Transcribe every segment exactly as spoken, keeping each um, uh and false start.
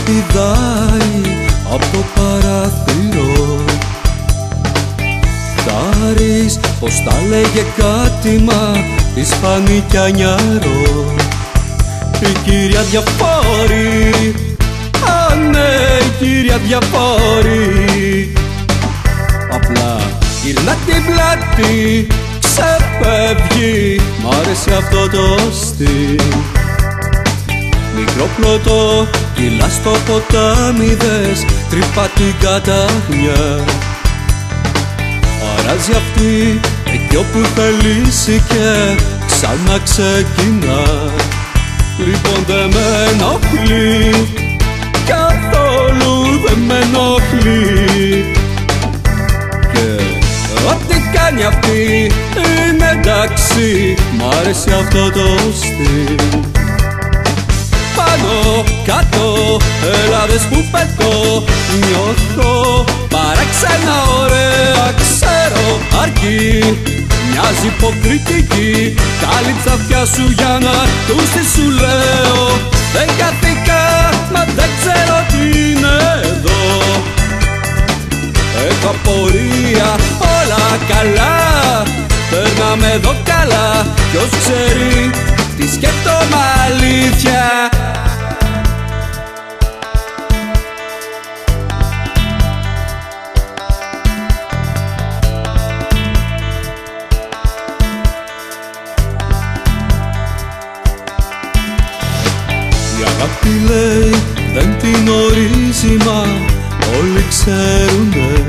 πηδάει από το παράθυρο. Χάρης πως τα λέγε κάτι, μα της φάνηκε ανιαρό. Η κυρία Διαφόρη, α ναι, η κυρία Διαφόρη, απλά γυρνά την πλάτη, ξεφεύγει, μ' άρεσε αυτό το στυλ. Μικρό πλωτό, κυλά στο ποτάμι, δες, τρυπά την καταχνιά. Αράζει αυτή εκεί όπου θελήσει και ξανά ξεκινά. Λοιπόν δεν με ενοχλεί, καθόλου δεν με ενοχλεί, και ό,τι κάνει αυτή είναι εντάξει, μ' άρεσε αυτό το στυλ. Πάνω κάτω, έλα δες που πετώ, νιώθω παράξενα ωραία, ξέρω αρκεί, μοιάζει υποκριτική, κάλυψα αυτιά σου για να τους τι σου λέω. Δεν καθήκα, μα δεν ξέρω τι είναι εδώ, έχω απορία, όλα καλά, περνάμε εδώ καλά, ποιος ξέρει τι σκέφτομαι αλήθεια. Η αγάπη λέει δεν την ορίζει, μα όλοι ξέρουνε.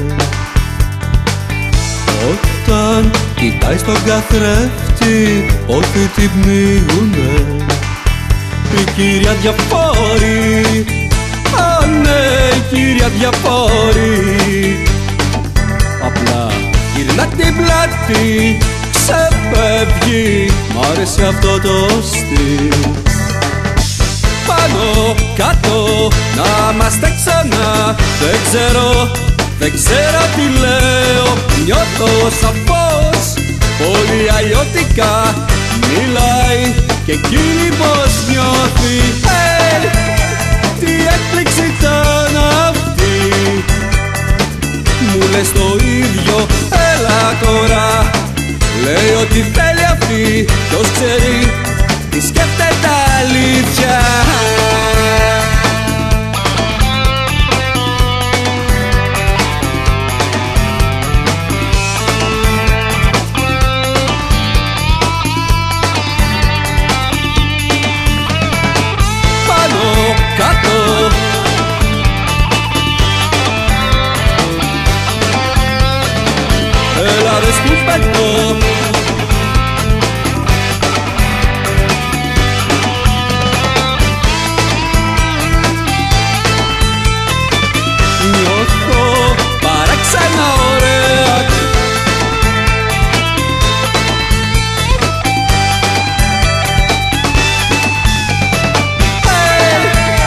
Όταν κοιτάει στον καθρέφτη, ό,τι την πνίγουνε. Η κυρία Διαφόρη, α ναι, η κυρία Διαφόρη, απλά γυρνά την πλάτη, ξεφεύγει, μ' άρεσε αυτό το στυλ. Πάνω κάτω, να είμαστε ξανά, δεν ξέρω, δεν ξέρω τι λέω. Νιώθω σαφώς, πολύ αλλιώτικα, μιλάει και εκείνη πως νιώθει. Hey, τι έκπληξη ήταν αυτή, μου λες το ίδιο, έλα τώρα. Λέει ότι θέλει αυτή, ποιος ξέρει τι σκέφτεται αλήθεια. Πάνω κάτω, έλα δες που πετώ, νιώθω παράξενα ωραία, hey,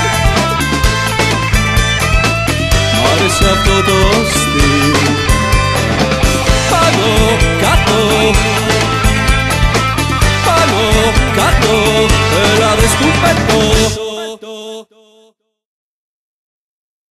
μ' άρεσε αυτό το στυλ. Πάνω κάτω, πάνω κάτω, έλα δες που πετώ.